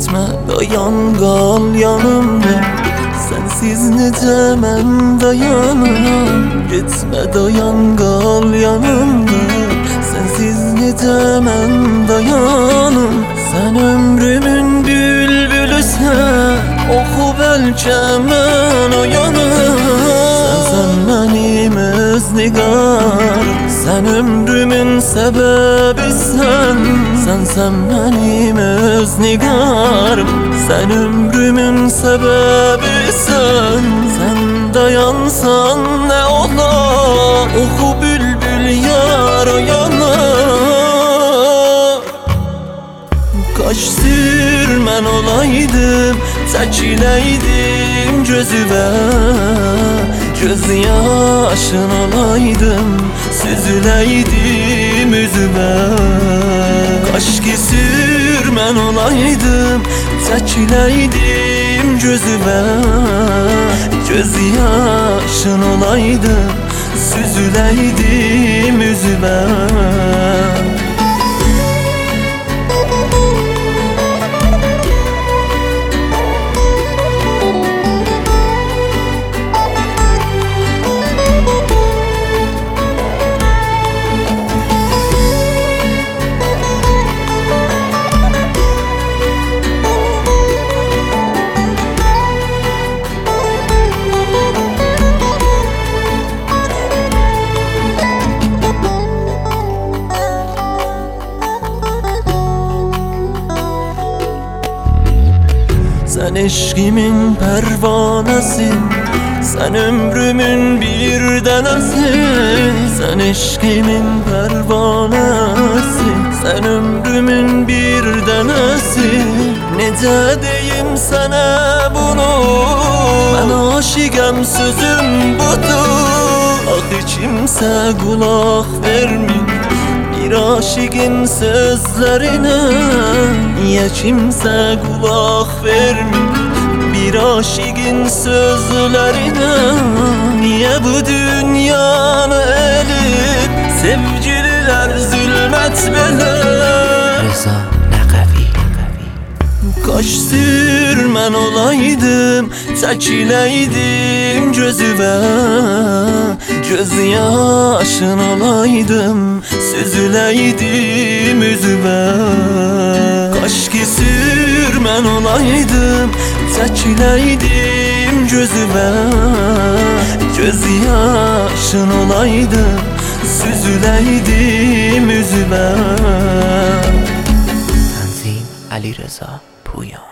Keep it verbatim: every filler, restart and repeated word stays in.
Gitme dayan qal yanımda, sensiz necə mən dayanam. Gitme dayan qal yanımda, sensiz necə mən dayanam. Sen ömrümün bülbülüsən, oxu bəlkə mən oyanam. Sen sen mənim öz nigarım, sen ömrümün səbəbisən. Sen sen mənim öz nigarım, sen ömrümün səbəbisən. Sen dayansan nə olar, oxu bülbül yar oyanar. Kaş sürmən olaydım, çəkiləydim gözüvə. Göz yaşın olaydım, süzüləydim üzüvə. Kaş ki sürmən olaydım, çəkiləydim gözüvə. Göz yaşın olaydım, süzüləydim üzüvə. Sen eşkimin pervanesin, sen ömrümün bir denesin. Sen eşkimin pervanesin, sen ömrümün bir denesin. Necə deyim sana bunu, ben aşıqəm sözüm budur. Axı kimsə qulaq vermir bir aşıqın sözlerine. Niye kimse kulak vermir bir aşıqın sözlerine? Niye bu dünyanı elib sevgililer zulmet belə? Rıza Nəqəvi. Kaş sürmən olaydım, çəkiləydim gözüvə. Göz yaşın olaydım, süzüləydim üzüvə. Kaş ki sürmən olaydım, çəkiləydim gözüvə. Göz yaşın olaydım, süzüləydim üzüvə. Tanzim Ali Rıza Puyan.